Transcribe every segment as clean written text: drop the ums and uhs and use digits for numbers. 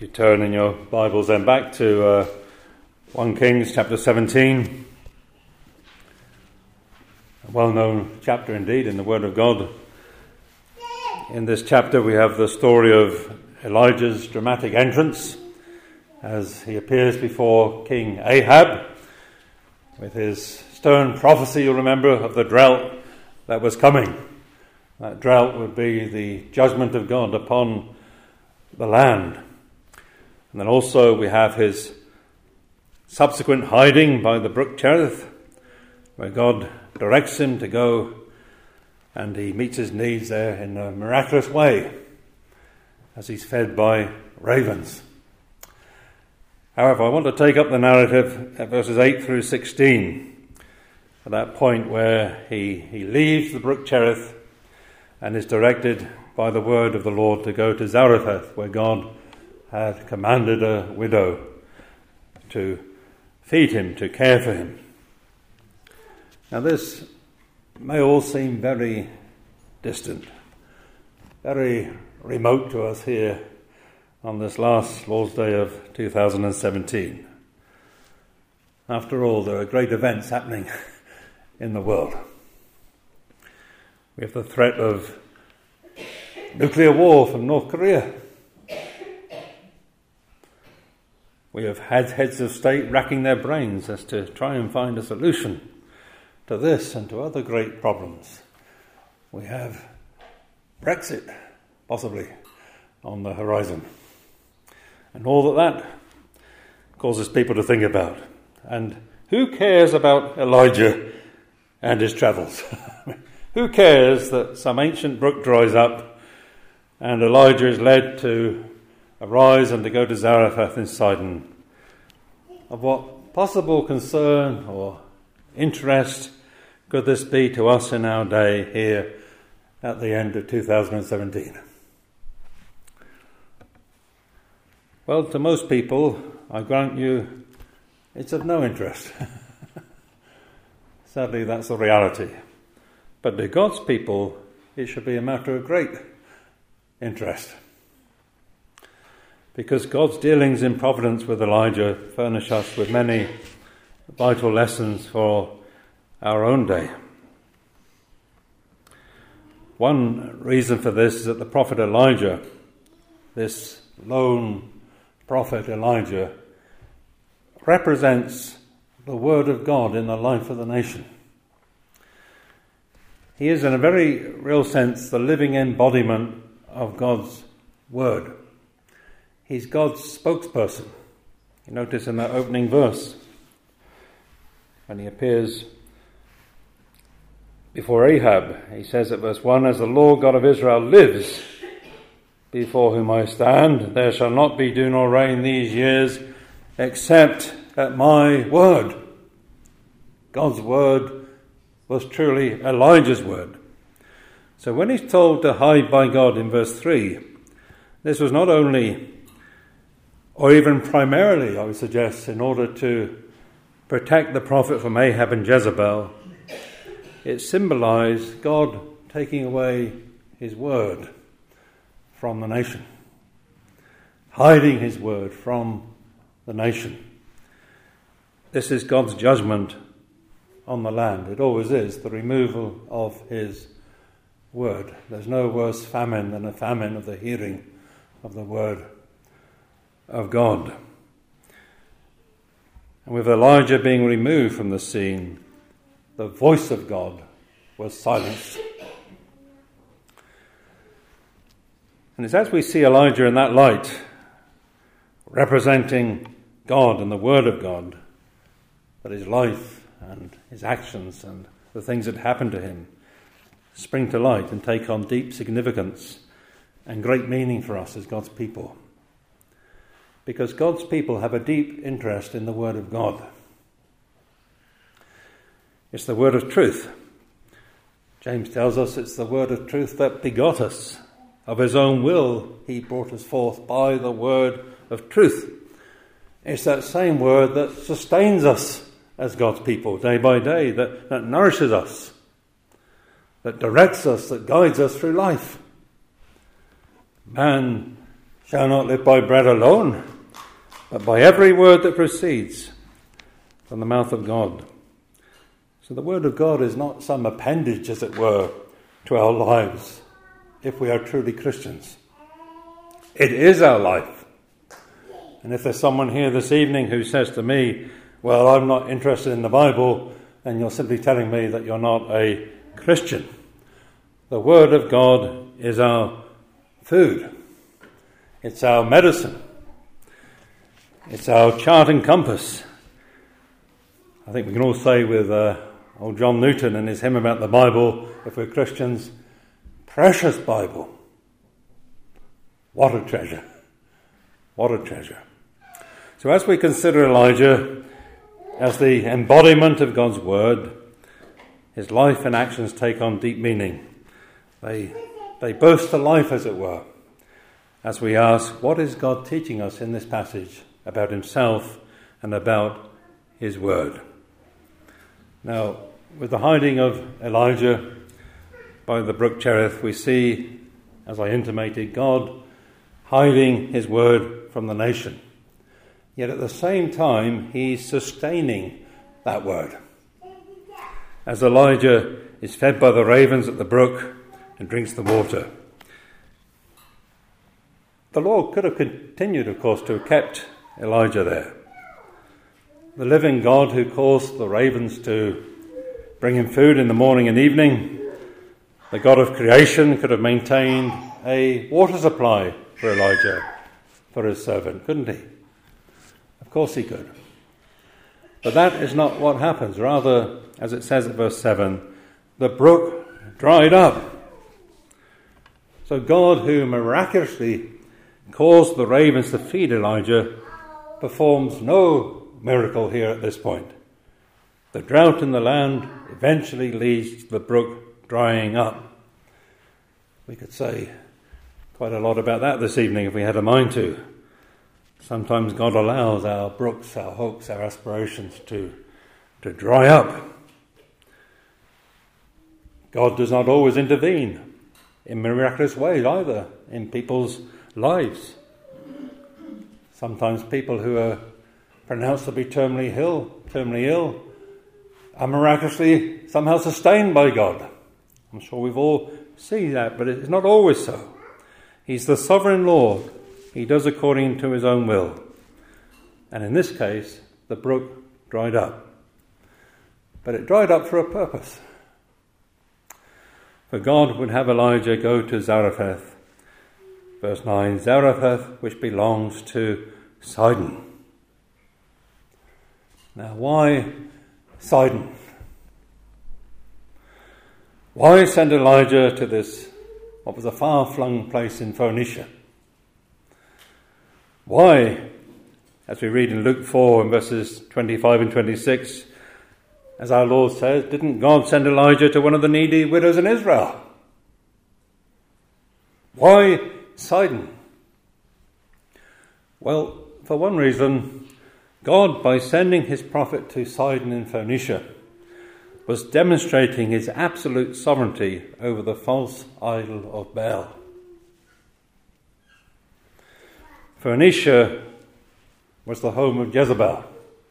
You turn in your Bibles then back to 1 Kings chapter 17, a well-known chapter indeed in the Word of God. In this chapter we have the story of Elijah's dramatic entrance as he appears before King Ahab with his stern prophecy, you'll remember, of the drought that was coming. That drought would be the judgment of God upon the land. And then also we have his subsequent hiding by the brook Cherith, where God directs him to go and he meets his needs there in a miraculous way as he's fed by ravens. However, I want to take up the narrative at verses 8 through 16, at that point where he leaves the brook Cherith and is directed by the word of the Lord to go to Zarephath, where God had commanded a widow to feed him, to care for him. Now this may all seem very distant, very remote to us here on this last Lord's Day of 2017. After all, there are great events happening in the world. We have the threat of nuclear war from North Korea. We have had heads of state racking their brains as to try and find a solution to this and to other great problems. We have Brexit, possibly, on the horizon. And all that causes people to think about. And who cares about Elijah and his travels? Who cares that some ancient brook dries up and Elijah is led to arise and to go to Zarephath in Sidon? Of what possible concern or interest could this be to us in our day here at the end of 2017? Well, to most people, I grant you, it's of no interest. Sadly, that's the reality. But to God's people, it should be a matter of great interest. Because God's dealings in providence with Elijah furnish us with many vital lessons for our own day. One reason for this is that the prophet Elijah, this lone prophet Elijah, represents the word of God in the life of the nation. He is, in a very real sense, the living embodiment of God's word. He's God's spokesperson. You notice in that opening verse, when he appears before Ahab, he says at verse 1, "As the Lord God of Israel lives, before whom I stand, there shall not be dew nor rain these years, except at my word." God's word was truly Elijah's word. So when he's told to hide by God in verse 3, this was not only, or even primarily, I would suggest, in order to protect the prophet from Ahab and Jezebel. It symbolized God taking away his word from the nation, hiding his word from the nation. This is God's judgment on the land. It always is, the removal of his word. There's no worse famine than a famine of the hearing of the word of God. And with Elijah being removed from the scene, the voice of God was silenced. And it's as we see Elijah in that light, representing God and the word of God, that his life and his actions and the things that happen to him spring to light and take on deep significance and great meaning for us as God's people. Because God's people have a deep interest in the word of God. It's the word of truth. James tells us it's the word of truth that begot us. Of his own will he brought us forth by the word of truth. It's that same word that sustains us as God's people day by day, that nourishes us, that directs us, that guides us through life. Man shall not live by bread alone, but by every word that proceeds from the mouth of God. So the word of God is not some appendage, as it were, to our lives, if we are truly Christians. It is our life. And if there's someone here this evening who says to me, well, I'm not interested in the Bible, then you're simply telling me that you're not a Christian. The word of God is our food. It's our medicine. It's our chart and compass. I think we can all say with old John Newton and his hymn about the Bible, if we're Christians, precious Bible. What a treasure. What a treasure. So as we consider Elijah as the embodiment of God's word, his life and actions take on deep meaning. They burst to life, as it were, as we ask, what is God teaching us in this passage about himself and about his word? Now, with the hiding of Elijah by the brook Cherith, we see, as I intimated, God hiding his word from the nation. Yet at the same time, he's sustaining that word. As Elijah is fed by the ravens at the brook and drinks the water. The Lord could have continued, of course, to have kept Elijah there. The living God who caused the ravens to bring him food in the morning and evening, the God of creation, could have maintained a water supply for Elijah, for his servant, couldn't he? Of course he could. But that is not what happens. Rather, as it says at verse 7, the brook dried up. So God, who miraculously caused the ravens to feed Elijah, performs no miracle here at this point. The drought in the land eventually leads to the brook drying up. We could say quite a lot about that this evening if we had a mind to. Sometimes God allows our brooks, our hopes, our aspirations to dry up. God does not always intervene in miraculous ways either in people's lives. Sometimes people who are pronounced to be terminally ill, are miraculously somehow sustained by God. I'm sure we've all seen that, but it's not always so. He's the sovereign Lord. He does according to his own will. And in this case, the brook dried up. But it dried up for a purpose. For God would have Elijah go to Zarephath. Verse 9, Zarephath, which belongs to Sidon. Now, why Sidon? Why send Elijah to this, what was a far-flung place in Phoenicia? Why, as we read in Luke 4 and verses 25 and 26, as our Lord says, didn't God send Elijah to one of the needy widows in Israel? Why Sidon? Well, for one reason, God, by sending his prophet to Sidon in Phoenicia, was demonstrating his absolute sovereignty over the false idol of Baal. Phoenicia was the home of Jezebel.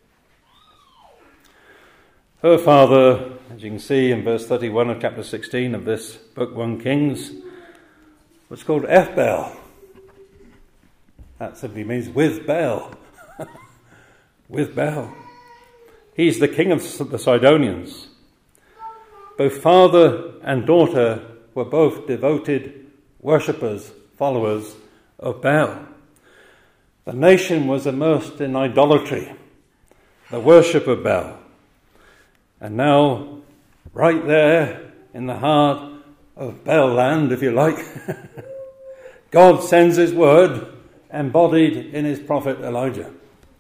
Her father, as you can see in verse 31 of chapter 16 of this book, 1 Kings, was called Ethbaal. That simply means with Baal. With Baal. He's the king of the Sidonians. Both father and daughter were both devoted worshippers, followers of Baal. The nation was immersed in idolatry, the worship of Baal. And now, right there in the heart of Baal land, if you like, God sends his word embodied in his prophet Elijah.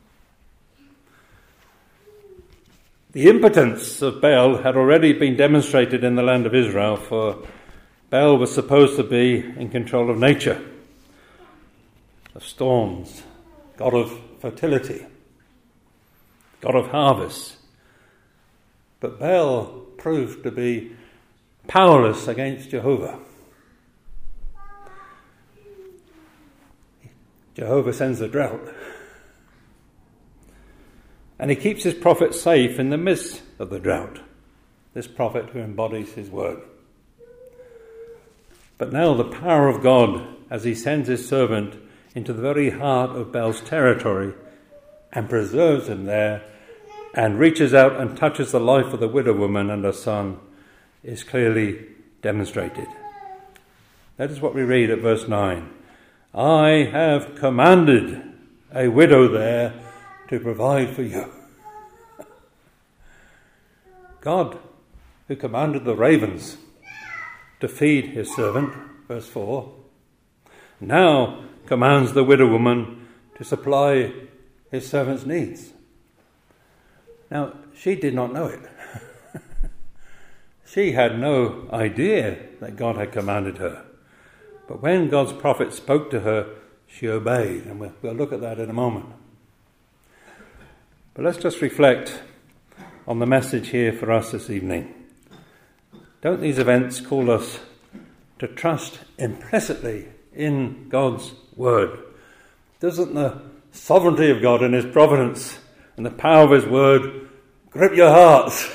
The impotence of Baal had already been demonstrated in the land of Israel, for Baal was supposed to be in control of nature, of storms, God of fertility, God of harvest. But Baal proved to be powerless against Jehovah. Jehovah sends a drought. And he keeps his prophet safe in the midst of the drought. This prophet who embodies his word. But now the power of God, as he sends his servant into the very heart of Baal's territory and preserves him there and reaches out and touches the life of the widow woman and her son, is clearly demonstrated. That is what we read at verse 9. I have commanded a widow there to provide for you. God, who commanded the ravens to feed his servant, verse 4, now commands the widow woman to supply his servant's needs. Now, she did not know it. She had no idea that God had commanded her. But when God's prophet spoke to her, she obeyed. And we'll look at that in a moment. But let's just reflect on the message here for us this evening. Don't these events call us to trust implicitly in God's word? Doesn't the sovereignty of God and his providence and the power of his word grip your hearts?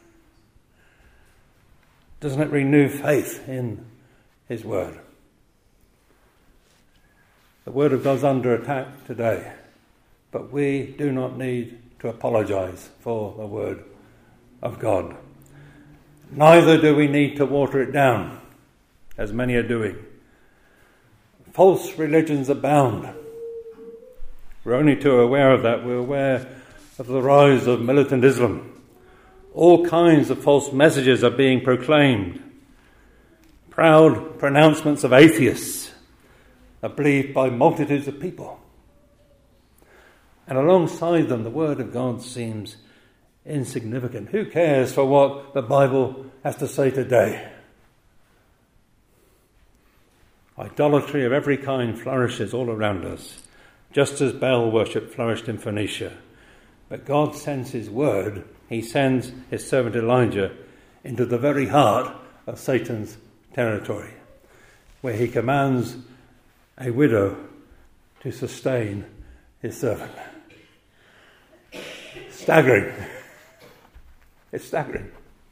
Doesn't it renew faith in his word? The word of God's under attack today, but we do not need to apologize for the word of God. Neither do we need to water it down, as many are doing. False religions abound. We're only too aware of that. We're aware of the rise of militant Islam. All kinds of false messages are being proclaimed. Proud pronouncements of atheists are believed by multitudes of people. And alongside them, the word of God seems insignificant. Who cares for what the Bible has to say today? Idolatry of every kind flourishes all around us, just as Baal worship flourished in Phoenicia. But God sends his word, he sends his servant Elijah into the very heart of Satan's territory, where he commands a widow to sustain his servant. Staggering. It's staggering.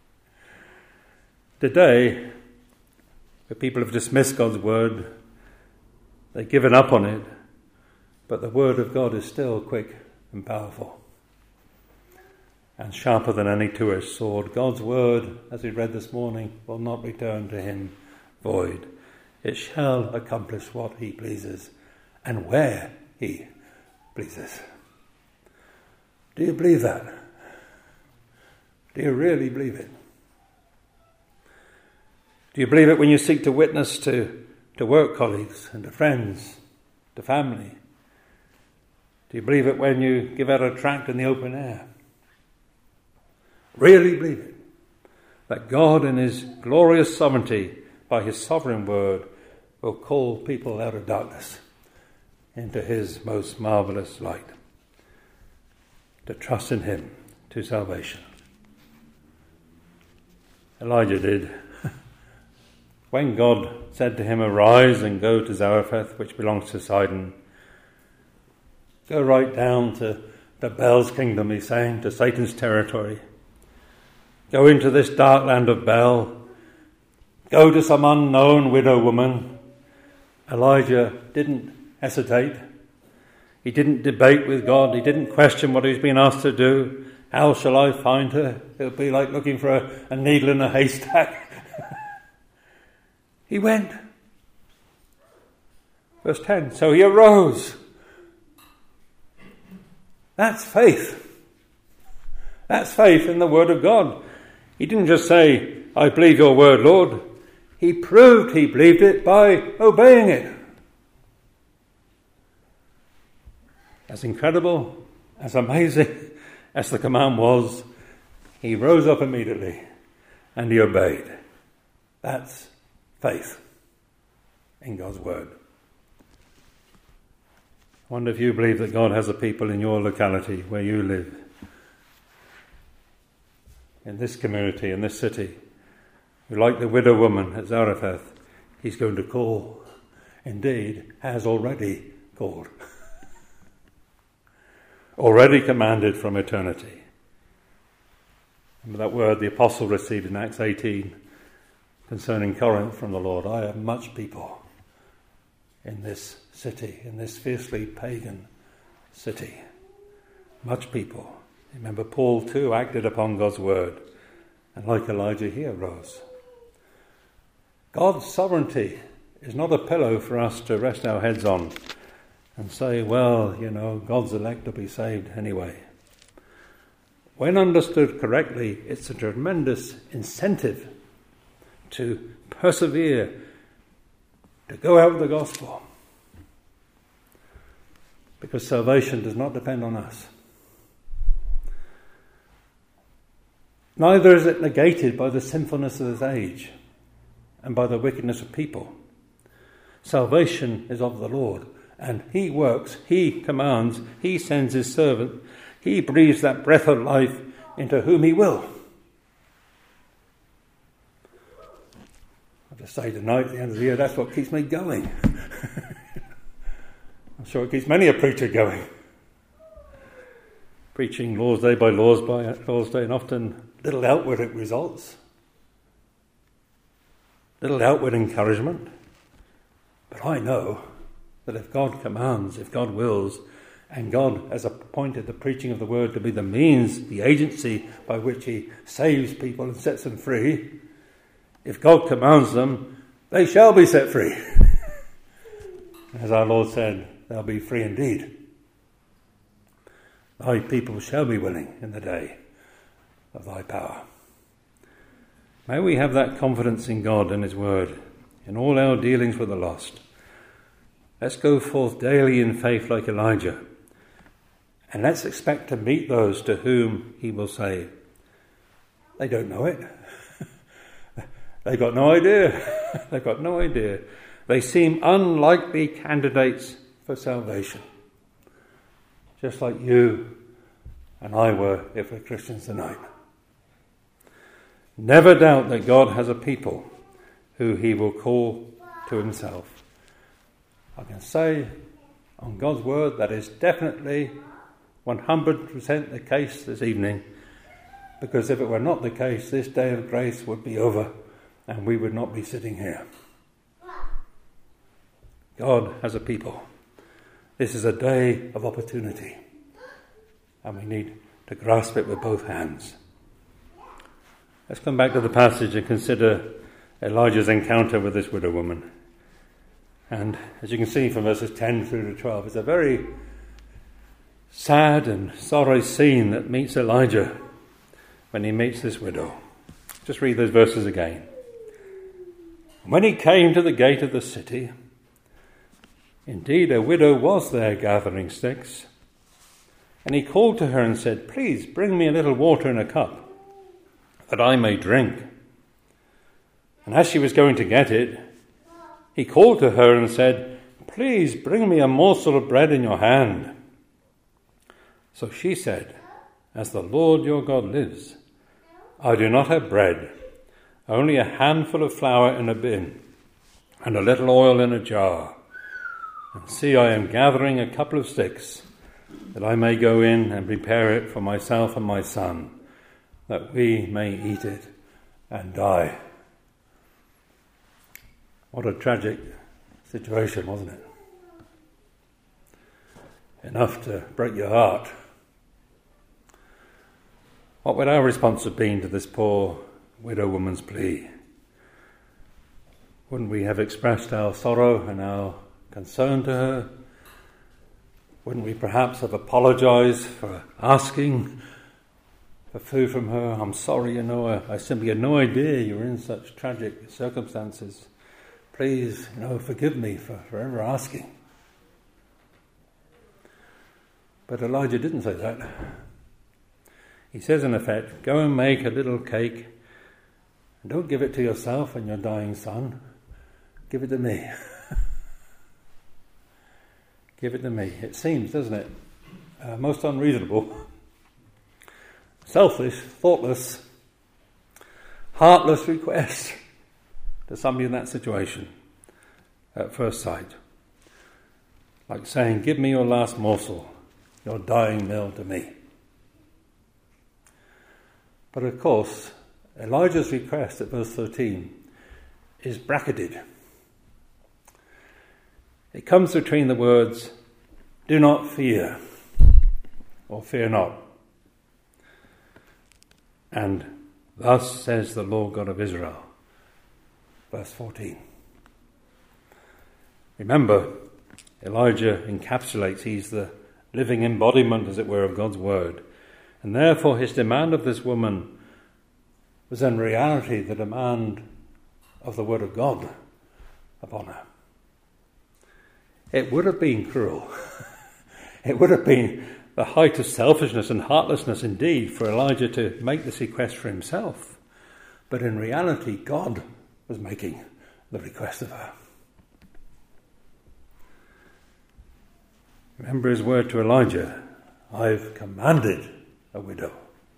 Today, where people have dismissed God's word, they've given up on it, but the word of God is still quick and powerful and sharper than any two-edged sword. God's word, as we read this morning, will not return to him void. It shall accomplish what he pleases and where he pleases. Do you believe that? Do you really believe it? Do you believe it when you seek to witness to work colleagues and to friends, to family? Do you believe it when you give out a tract in the open air? Really believe it? That God in his glorious sovereignty, by his sovereign word, will call people out of darkness into his most marvellous light. To trust in him to salvation. Elijah did. When God said to him, arise and go to Zarephath, which belongs to Sidon, go right down to Baal's kingdom, he's saying, to Satan's territory. Go into this dark land of Baal. Go to some unknown widow woman. Elijah didn't hesitate. He didn't debate with God. He didn't question what he's been asked to do. How shall I find her? It would be like looking for a needle in a haystack. He went. Verse 10, so he arose. That's faith. That's faith in the word of God. He didn't just say, I believe your word, Lord. He proved he believed it by obeying it. As incredible, as amazing as the command was, he rose up immediately and he obeyed. That's faith in God's word. I wonder if you believe that God has a people in your locality where you live, in this community, in this city, who, like the widow woman at Zarephath, he's going to call, indeed, has already called. Already commanded from eternity. Remember that word the apostle received in Acts 18 concerning Corinth from the Lord. I have much people in this city, in this fiercely pagan city. Much people. Remember, Paul too acted upon God's word, and like Elijah he arose. God's sovereignty is not a pillow for us to rest our heads on and say, well, God's elect will be saved anyway. When understood correctly, it's a tremendous incentive to persevere, to go out with the gospel. Because salvation does not depend on us. Neither is it negated by the sinfulness of this age and by the wickedness of people. Salvation is of the Lord, and he works, he commands, he sends his servant, he breathes that breath of life into whom he will. I'll just say tonight, at the end of the year, that's what keeps me going. I'm sure it keeps many a preacher going. Preaching Lord's Day by Lord's Day, and often little outward results, little outward encouragement. But I know that if God commands, if God wills, and God has appointed the preaching of the word to be the means, the agency by which he saves people and sets them free, if God commands them, they shall be set free. As our Lord said, they'll be free indeed. Thy people shall be willing in the day of thy power. May we have that confidence in God and his word in all our dealings with the lost. Let's go forth daily in faith like Elijah, and let's expect to meet those to whom he will say, they don't know it. They've got no idea. They've got no idea. They seem unlikely candidates for salvation. Just like you and I were if we're Christians tonight. Never doubt that God has a people who he will call to himself. I can say on God's word that is definitely 100% the case this evening, because if it were not the case, this day of grace would be over and we would not be sitting here. God has a people. This is a day of opportunity, and we need to grasp it with both hands. Let's come back to the passage and consider Elijah's encounter with this widow woman. And as you can see from verses 10 through to 12, it's a very sad and sorry scene that meets Elijah when he meets this widow. Just read those verses again. When he came to the gate of the city, indeed a widow was there gathering sticks, and he called to her and said, "Please bring me a little water in a cup, that I may drink." And as she was going to get it, he called to her and said, "Please bring me a morsel of bread in your hand." So she said, "As the Lord your God lives, I do not have bread, only a handful of flour in a bin, and a little oil in a jar. And see, I am gathering a couple of sticks, that I may go in and prepare it for myself and my son, that we may eat it and die." What a tragic situation, wasn't it? Enough to break your heart. What would our response have been to this poor widow woman's plea? Wouldn't we have expressed our sorrow and our concern to her? Wouldn't we perhaps have apologised for asking for food from her? "I'm sorry, I simply had no idea you were in such tragic circumstances. Please, forgive me for ever asking." But Elijah didn't say that. He says, in effect, go and make a little cake, and don't give it to yourself and your dying son. Give it to me. Give it to me. It seems, doesn't it, most unreasonable, selfish, thoughtless, heartless request to somebody in that situation at first sight. like saying, give me your last morsel, your dying meal to me. But of course, Elijah's request at verse 13 is bracketed. It comes between the words, do not fear, or fear not. And thus says the Lord God of Israel. Verse 14. Remember, Elijah encapsulates, he's the living embodiment, as it were, of God's word. And therefore his demand of this woman was in reality the demand of the word of God upon her. It would have been cruel. It would have been the height of selfishness and heartlessness indeed for Elijah to make this request for himself. But in reality, God was making the request of her. Remember his word to Elijah, I've commanded a widow.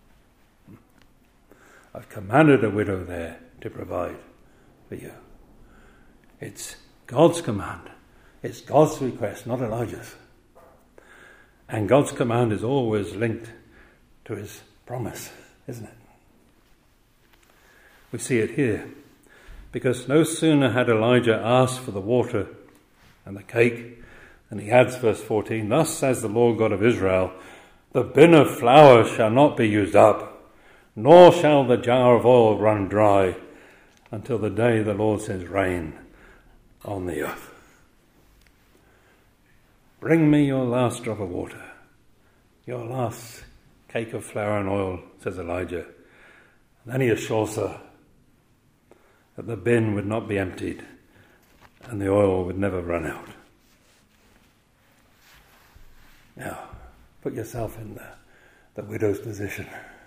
I've commanded a widow there to provide for you. It's God's command. It's God's request, not Elijah's. And God's command is always linked to his promise, isn't it? We see it here. Because no sooner had Elijah asked for the water and the cake, and he adds verse 14, thus says the Lord God of Israel, the bin of flour shall not be used up, nor shall the jar of oil run dry, until the day the Lord sends rain on the earth. Bring me your last drop of water, your last cake of flour and oil, says Elijah. And then he assures her that the bin would not be emptied and the oil would never run out. Now, put yourself in the widow's position.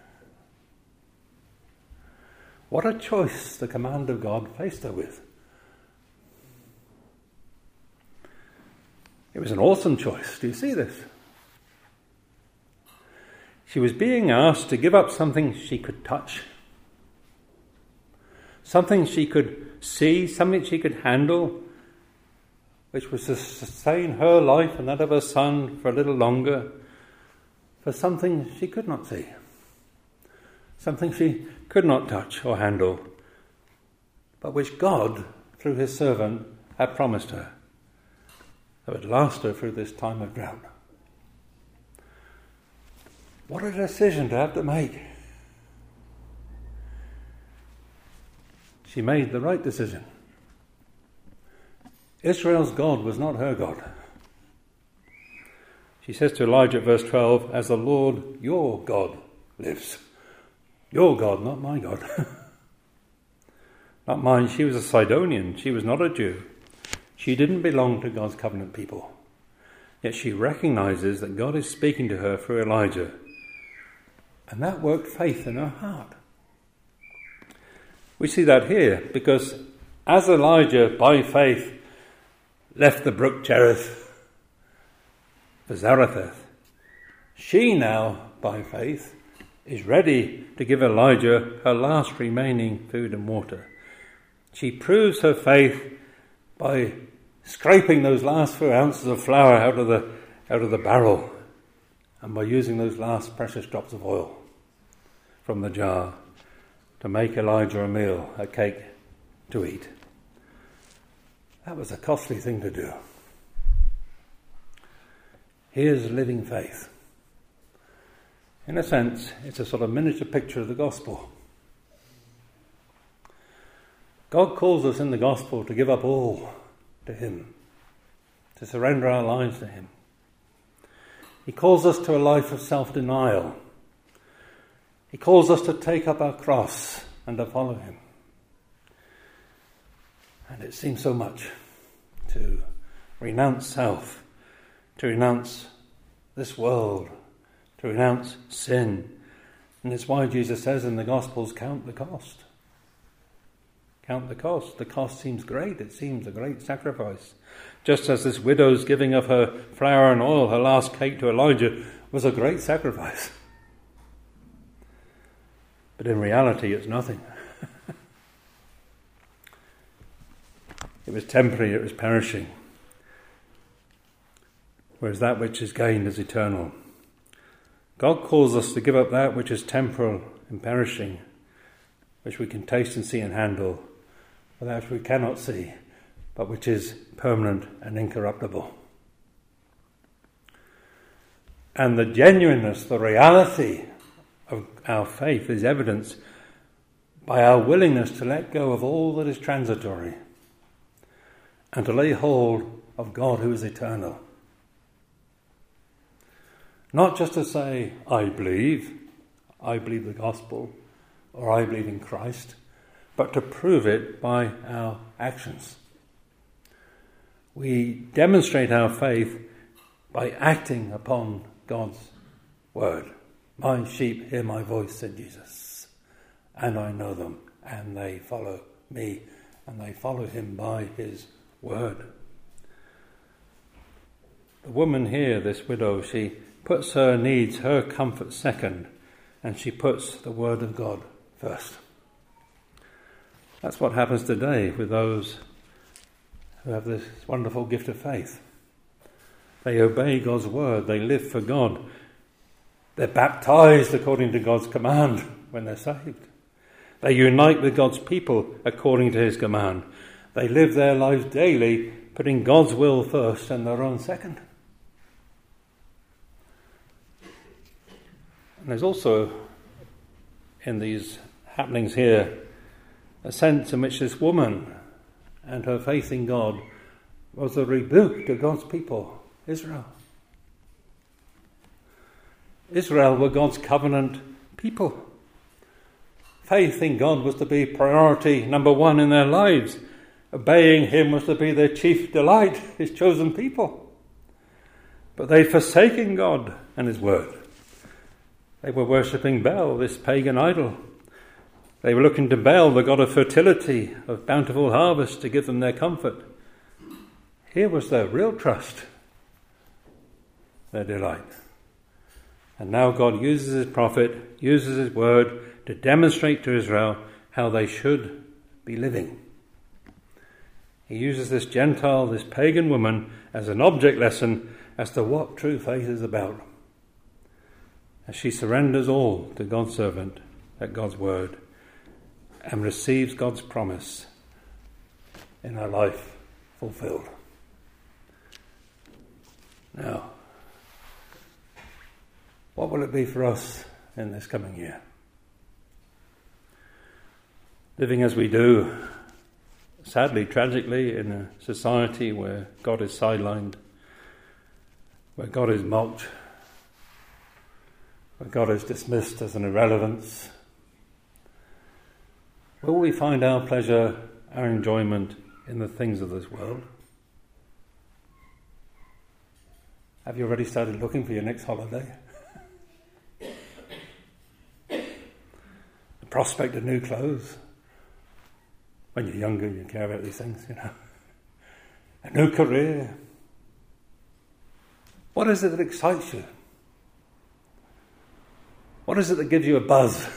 What a choice the command of God faced her with. It was an awesome choice. Do you see this? She was being asked to give up something she could touch, something she could see, something she could handle, which was to sustain her life and that of her son for a little longer, for something she could not see, something she could not touch or handle, but which God, through his servant, had promised her, that would last her through this time of drought. What a decision to have to make. She made the right decision. Israel's God was not her God. She says to Elijah, verse 12, as the Lord your God lives. Your God, not my God. Not mine. She was a Sidonian. She was not a Jew. She didn't belong to God's covenant people. Yet she recognizes that God is speaking to her through Elijah. And that worked faith in her heart. We see that here because as Elijah, by faith, left the brook Cherith for Zarephath, she now, by faith, is ready to give Elijah her last remaining food and water. She proves her faith by scraping those last few ounces of flour out of the barrel, and by using those last precious drops of oil from the jar to make Elijah a meal, a cake to eat. That was a costly thing to do. Here's living faith. In a sense, it's a sort of miniature picture of the gospel. God calls us in the gospel to give up all to him, to surrender our lives to him. He calls us to a life of self-denial. He calls us to take up our cross and to follow him. And it seems so much to renounce self, to renounce this world, to renounce sin. And it's why Jesus says in the Gospels, count the cost. Count the cost. The cost seems great. It seems a great sacrifice. Just as this widow's giving of her flour and oil, her last cake to Elijah, was a great sacrifice. But in reality, it's nothing. It was temporary, it was perishing. whereas that which is gained is eternal. God calls us to give up that which is temporal and perishing, which we can taste and see and handle, but that which we cannot see, but which is permanent and incorruptible. And the genuineness, the reality of our faith is evidenced by our willingness to let go of all that is transitory and to lay hold of God who is eternal. Not just to say, I believe the gospel, or I believe in Christ, but to prove it by our actions. We demonstrate our faith by acting upon God's word. My sheep hear my voice, said Jesus, and I know them, and they follow me, and they follow him by his word. The woman here, this widow, she puts her needs, her comfort second, and she puts the word of God first. That's what happens today with those who have this wonderful gift of faith. They obey God's word, they live for God. They're baptized according to God's command when they're saved. They unite with God's people according to his command. They live their lives daily, putting God's will first and their own second. And there's also, in these happenings here, a sense in which this woman and her faith in God was a rebuke to God's people, Israel. Israel were God's covenant people. Faith in God was to be priority number one in their lives. Obeying him was to be their chief delight, his chosen people. But they'd forsaken God and his word. They were worshipping Baal, this pagan idol. They were looking to Baal, the god of fertility, of bountiful harvest, to give them their comfort. Here was their real trust, their delight. And now God uses his prophet, uses his word to demonstrate to Israel how they should be living. He uses this Gentile, this pagan woman, as an object lesson as to what true faith is about. As she surrenders all to God's servant at God's word and receives God's promise in her life fulfilled. Now, what will it be for us in this coming year? Living as we do, sadly, tragically, in a society where God is sidelined, where God is mocked, where God is dismissed as an irrelevance, will we find our pleasure, our enjoyment in the things of this world? Have you already started looking for your next holiday? The prospect of new clothes. When you're younger, you care about these things, A new career. What is it that excites you? What is it that gives you a buzz?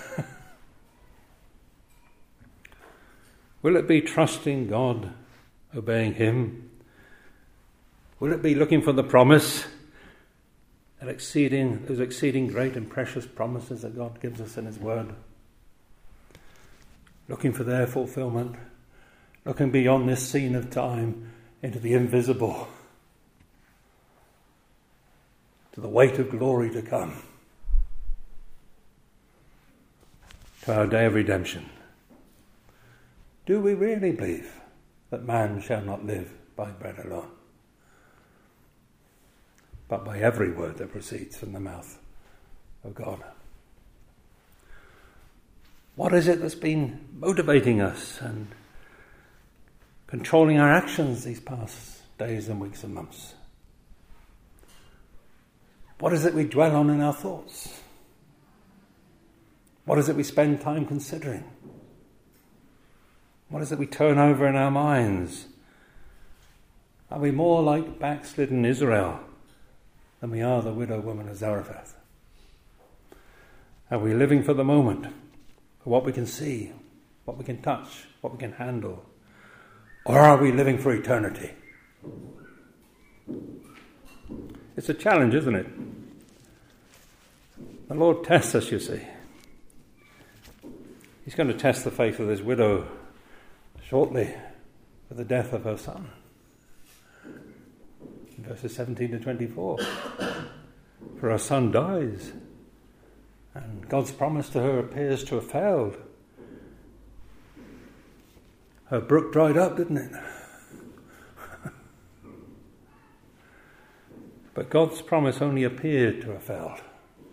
Will it be trusting God, obeying him? Will it be looking for the promise, those exceeding great and precious promises that God gives us in his word? Looking for their fulfillment, looking beyond this scene of time into the invisible, to the weight of glory to come, to our day of redemption. Do we really believe that man shall not live by bread alone, but by every word that proceeds from the mouth of God? What is it that's been motivating us and controlling our actions these past days and weeks and months? What is it we dwell on in our thoughts? What is it we spend time considering? What is it we turn over in our minds? Are we more like backslidden Israel than we are the widow woman of Zarephath? Are we living for the moment? For what we can see, what we can touch, what we can handle? Or are we living for eternity? It's a challenge, isn't it? The Lord tests us, you see. He's going to test the faith of this widow shortly with the death of her son. In verses 17 to 24. For her son dies, and God's promise to her appears to have failed. Her brook dried up, didn't it? But God's promise only appeared to have failed.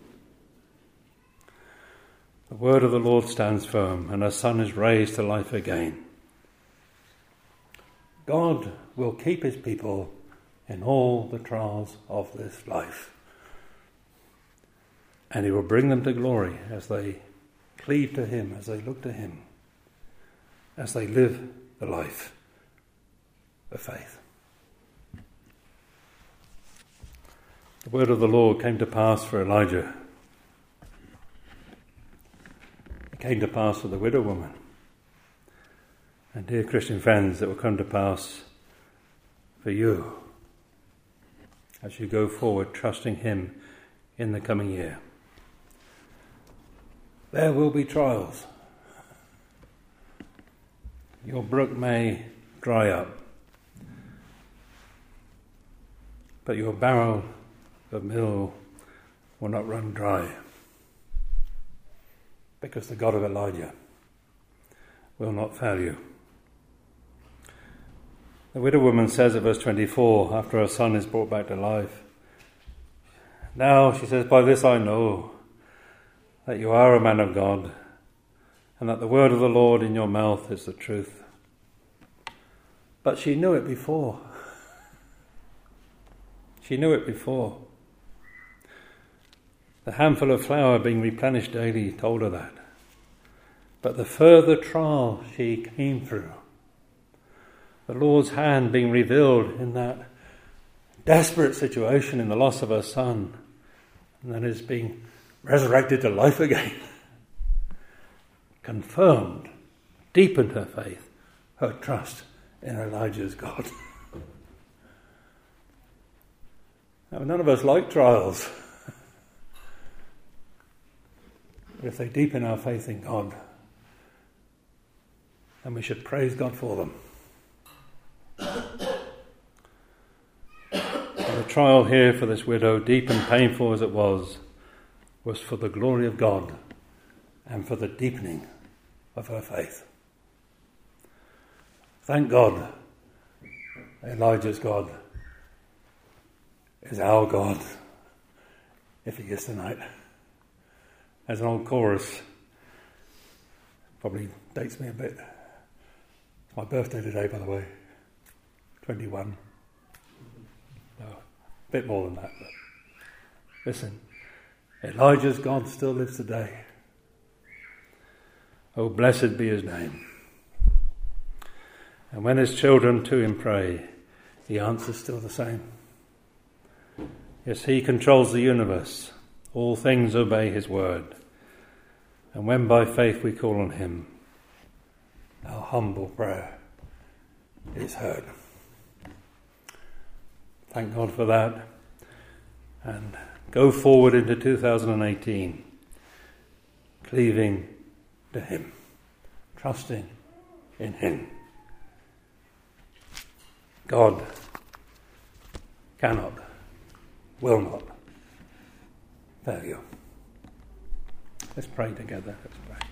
The word of the Lord stands firm, and her son is raised to life again. God will keep his people in all the trials of this life. And he will bring them to glory as they cleave to him, as they look to him, as they live the life of faith. The word of the Lord came to pass for Elijah. It came to pass for the widow woman. And dear Christian friends, it will come to pass for you as you go forward trusting him in the coming year. There will be trials. Your brook may dry up, but your barrel of meal will not run dry, because the God of Elijah will not fail you. The widow woman says at verse 24, after her son is brought back to life, "Now," she says, "by this I know that you are a man of God, and that the word of the Lord in your mouth is the truth." But she knew it before. She knew it before. The handful of flour being replenished daily told her that. But the further trial she came through, the Lord's hand being revealed in that desperate situation in the loss of her son, and then his being resurrected to life again, confirmed, deepened her faith, her trust in Elijah's God. Now, none of us like trials. But if they deepen our faith in God, then we should praise God for them. And the trial here for this widow, deep and painful as it was for the glory of God and for the deepening of her faith. Thank God, Elijah's God is our God, if he is tonight. As an old chorus, probably dates me a bit. It's my birthday today, by the way, 21. No, a bit more than that. But listen, Elijah's God still lives today. Oh, blessed be his name. And when his children to him pray, the answer's still the same. Yes, he controls the universe. All things obey his word. And when by faith we call on him, our humble prayer is heard. Thank God for that. And go forward into 2018, cleaving to him, trusting in him. God cannot, will not fail you. Let's pray together. Let's pray.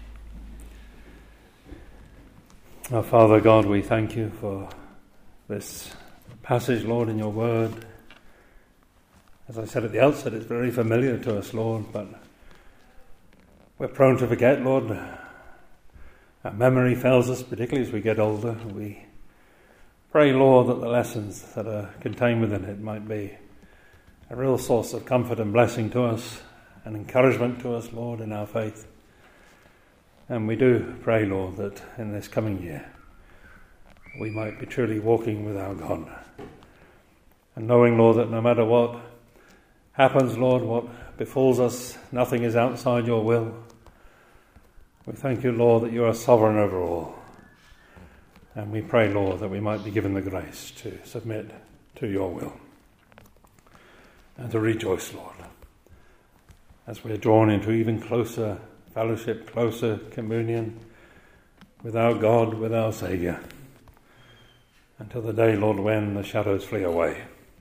Our Father God, we thank you for this passage, Lord, in your word. As I said at the outset, it's very familiar to us, Lord, but we're prone to forget, Lord. Our memory fails us, particularly as we get older. We pray, Lord, that the lessons that are contained within it might be a real source of comfort and blessing to us, and encouragement to us, Lord, in our faith. And we do pray, Lord, that in this coming year we might be truly walking with our God. And knowing, Lord, that no matter what happens, Lord, what befalls us, nothing is outside your will. We thank you, Lord, that you are sovereign over all. And we pray, Lord, that we might be given the grace to submit to your will. and to rejoice, Lord, as we're drawn into even closer fellowship, closer communion with our God, with our Saviour, until the day, Lord, when the shadows flee away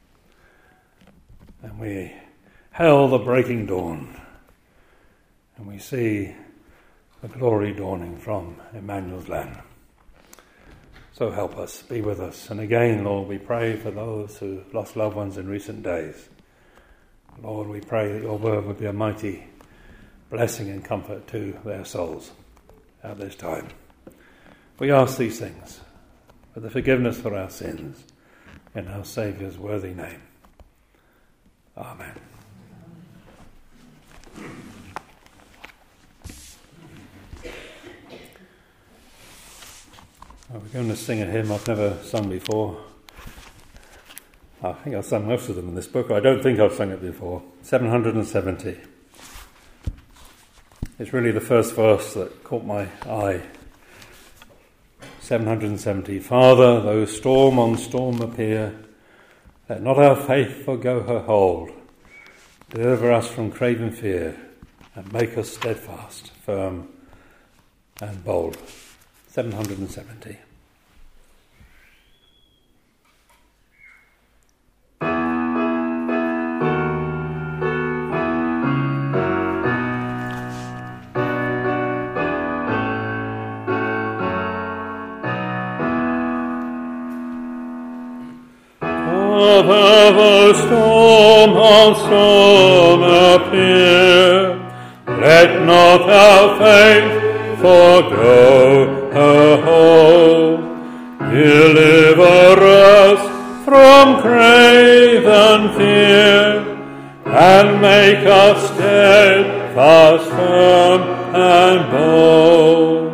and we hail the breaking dawn and we see the glory dawning from Emmanuel's land. So help us, be with us. And again, Lord, we pray for those who lost loved ones in recent days. Lord, we pray that your word would be a mighty blessing and comfort to their souls at this time. We ask these things for the forgiveness for our sins in our Saviour's worthy name. Amen. We're going to sing a hymn I've never sung before. I think I've sung most of them in this book. I don't think I've sung it before. 770. It's really the first verse that caught my eye. 770. Father, though storm on storm appear, let not our faith forgo her hold. Deliver us from craven fear, and make us steadfast, firm, and bold. 770. Whatever storm on storm appear, let not our faith forgo her hold. Deliver us from craven fear, and make us steadfast, firm, and bold.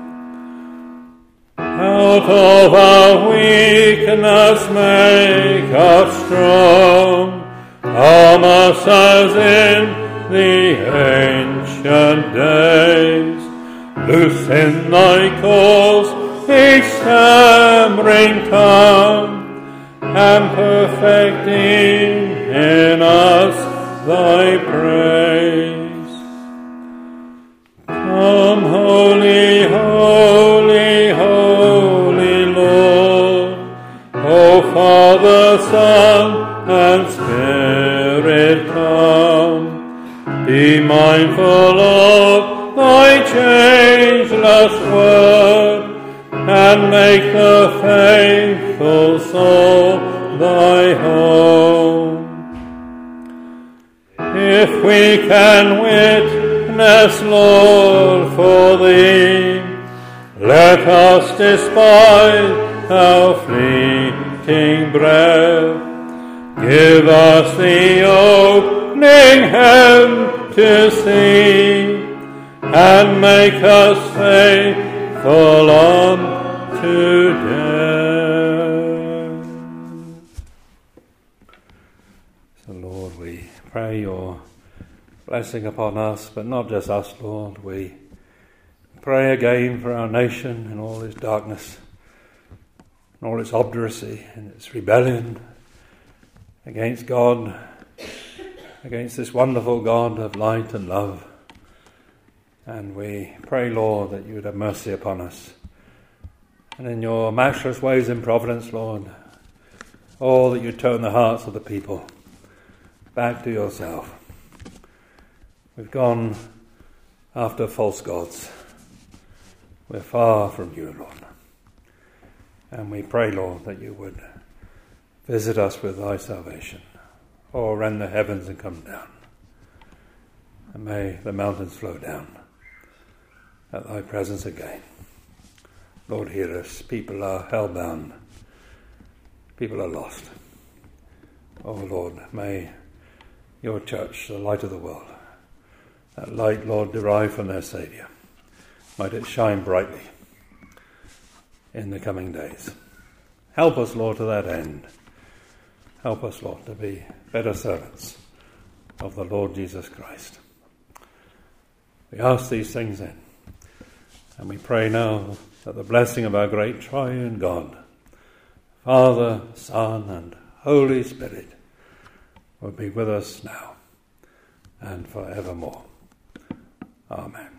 Out of our weakness make us strong, arm us as in the ancient days. Loosen thy cause, each stammering tongue, and perfecting in us thy praise. Come, holy, holy, holy Lord, O Father, Son, and Spirit, come. Be mindful of thy changeless word, and make the faithful soul thy home. If we can witness, Lord, for thee, let us despise our fleeting breath. Give us the opening heaven to see, and make us faithful unto death. So, Lord, we pray your blessing upon us, but not just us, Lord. We pray again for our nation and all its darkness, and all its obduracy and its rebellion against God, against this wonderful God of light and love. And we pray, Lord, that you would have mercy upon us. And in your matchless ways in providence, Lord, that you turn the hearts of the people back to yourself. We've gone after false gods. We're far from you, Lord. And we pray, Lord, that you would visit us with thy salvation. Rend the heavens and come down. And may the mountains flow down at thy presence again. Lord, hear us. People are hell-bound. People are lost. Oh, Lord, may your church, the light of the world, that light, Lord, derived from their Saviour, might it shine brightly in the coming days. Help us, Lord, to that end. Help us, Lord, to be better servants of the Lord Jesus Christ. We ask these things then, and we pray now that the blessing of our great triune God, Father, Son, and Holy Spirit, will be with us now and forevermore. Amen.